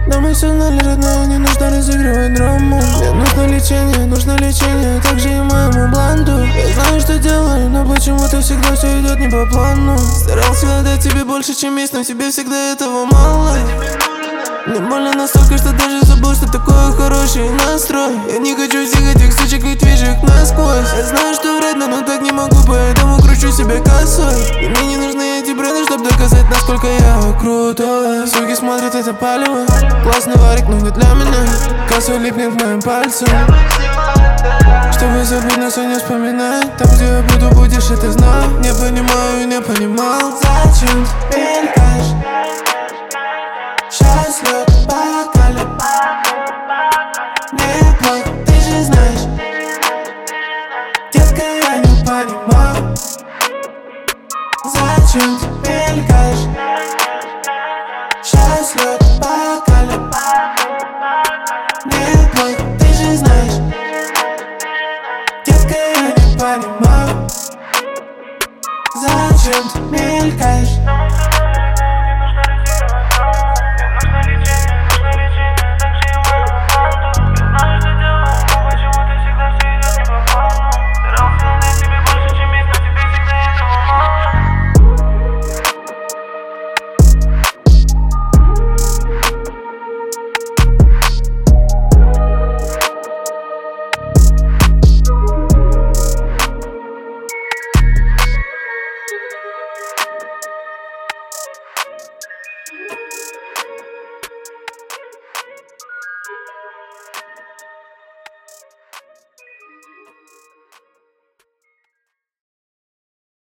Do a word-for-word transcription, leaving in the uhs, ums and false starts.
Да мы все знали, родная, не нужно разыгрывать драму. Мне нужно лечение, нужно лечение, также и моему бланду. Я знаю, что делаю, но почему-то всегда все идет не по плану. Старался отдать тебе больше, чем есть, но тебе всегда этого мало. Мне больно настолько, что даже забыл, что такое хороший настрой. Я не хочу всех этих сучек, ведь вижу их насквозь. Я знаю, что вредно, но так не могу, поэтому кручу себя косой. И мне не нужны эти бренды, чтобы доказать, насколько я крутой. Суки смотрят это палево, классный варик, но не для меня. Косой липнет к моим пальцам, чтобы забыть, но все не вспоминать. Там, где я буду, будешь, это знать. Не понимаю, не понимал, зачем ты мелькаешь. Счастлив по бокале. Не плачь, ты же знаешь. Детка, я не понимаю, зачем ты мелькаешь. Счастлив по бокале. Не плачь, ты же знаешь. Детка, я не понимаю, зачем ты мелькаешь.